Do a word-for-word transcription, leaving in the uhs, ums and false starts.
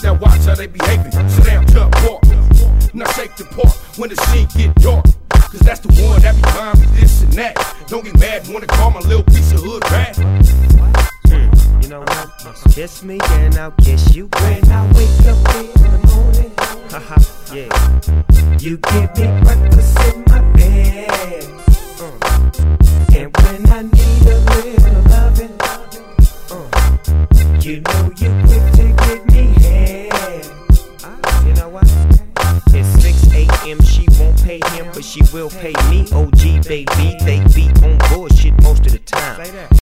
I watch how they behaving. Slam to park, now shake the park when the scene get dark. Cause that's the one that be behind me this and that. Don't get mad, wanna call my little piece of hood rat. Mm, you know what? Kiss me and I'll kiss you when I wake up in the morning. Haha, yeah. You give me breakfast in my bed. Uh. And when I need a little loving, uh, you know you quick to give me head. Uh, you know what? It's six a.m. She won't pay him, but she will pay me. O G baby, they be on bullshit most of the time.